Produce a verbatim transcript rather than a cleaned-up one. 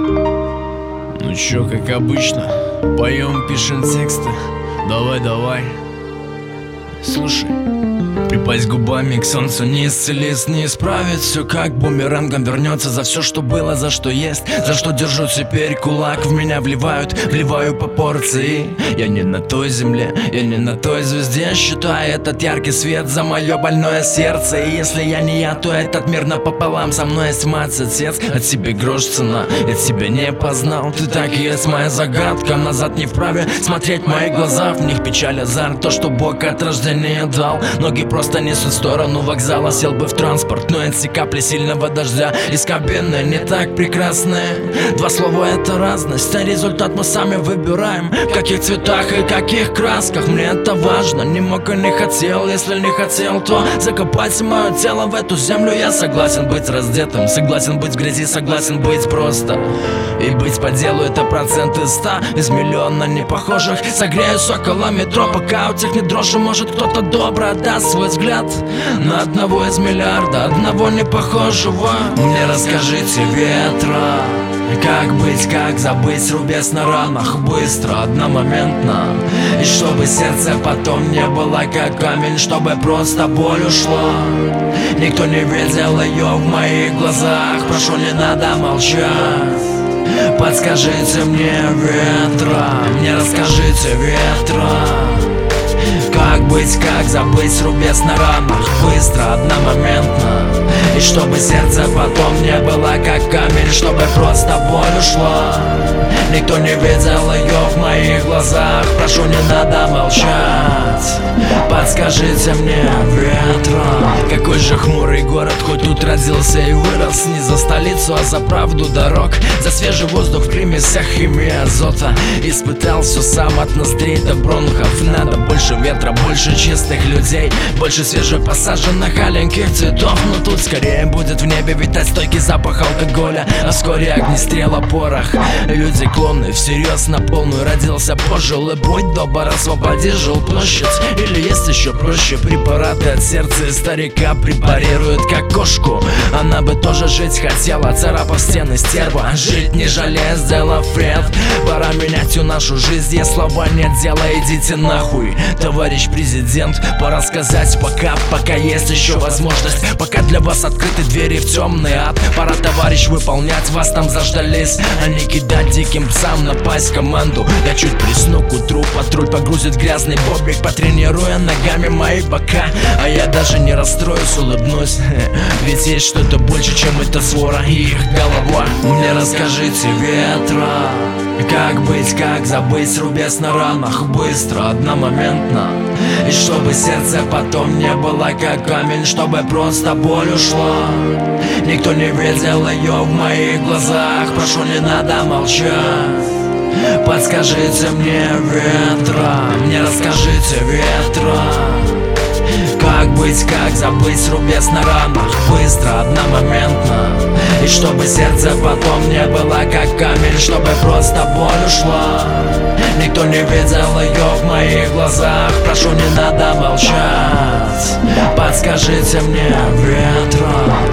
Ну чё, как обычно, поем, пишем тексты. Давай, давай. Слушай. Припасть губами к солнцу, не исцелить, не исправить. Все как бумерангом вернется за все, что было, за что есть, за что держу теперь кулак. В меня вливают, вливаю по порции. Я не на той земле, я не на той звезде. Считаю этот яркий свет за мое больное сердце. И если я не я, то этот мир напополам. Со мной есть мать, отец, от тебе грош цена. Я тебя не познал, ты так и есть моя загадка. Назад не вправе смотреть в мои глаза. В них печаль, азарт, то, что Бог от рождения дал. Ноги просто несут в сторону вокзала. Сел бы в транспорт, но эти капли сильного дождя из кабины не так прекрасны. Два слова — это разность, а результат мы сами выбираем. В каких цветах и каких красках, мне это важно. Не мог и не хотел, если не хотел, то закопать мое тело в эту землю. Я согласен быть раздетым, согласен быть в грязи, согласен быть просто. И быть по делу — это процент из ста, из миллиона непохожих. Согреюсь около метро, пока у тех не дрожь. Может кто-то добро отдаст свой взгляд на одного из миллиарда, одного непохожего. Мне расскажите, ветра, как быть, как забыть рубец на ранах. Быстро, одномоментно. И чтобы сердце потом не было как камень, чтобы просто боль ушла. Никто не видел ее в моих глазах. Прошу, не надо молчать. Подскажите мне, ветра, мне расскажите, ветра, как быть, как забыть рубец на ранах. Быстро, одномоментно. И чтобы сердце потом не было как камень, чтобы просто боль ушла. Никто не видел ее в моих глазах. Прошу, не надо молчать. Подскажите мне, ветра. Какой же хмурый город, хоть тут родился и вырос. Не за столицу, а за правду дорог, за свежий воздух в примесях химии азота. Испытал все сам от ноздрей до бронхов. Надо больше ветра, больше чистых людей, больше свежепосаженных аленьких цветов. Но тут скорее будет в небе витать стойкий запах алкоголя, а вскоре огнестрела, порох. Люди клонны всерьез на полную. Родился, пожил и будь добр, освободи жилплощадь. Или есть еще проще, препараты от сердца и старика препарируют как кошку. Она бы тоже жить хотела, царапав стены стерва. Жить не жалея, сделав вред. Пора менять всю нашу жизнь, если слова нет дела, идите нахуй. Товарищ президент, пора сказать пока, пока есть еще возможность. Пока для вас открыты двери в темный ад. Пора, товарищ, выполнять, вас там заждались. А не кидать диким псам, напасть команду. Я чуть присну к утру, патруль погрузит грязный бобик, потренируя ногами мои бока. А я даже не расстроюсь, улыбнусь. Ведь есть что-то больше, чем эта свора и их голова. Мне расскажите, ветра, как быть, как забыть рубец на ранах. Быстро, одномоментно. И чтобы сердце потом не было как камень, чтобы просто боль ушла. Никто не видел ее в моих глазах. Прошу, не надо молчать. Подскажите мне, ветра, мне расскажите, ветра, как быть, как забыть рубец на ранах. Быстро, одномоментно. И чтобы сердце потом не было как камень, чтобы просто боль ушла. Никто не видел ее в моих глазах. Прошу, не надо молчать. Подскажите мне, ветра.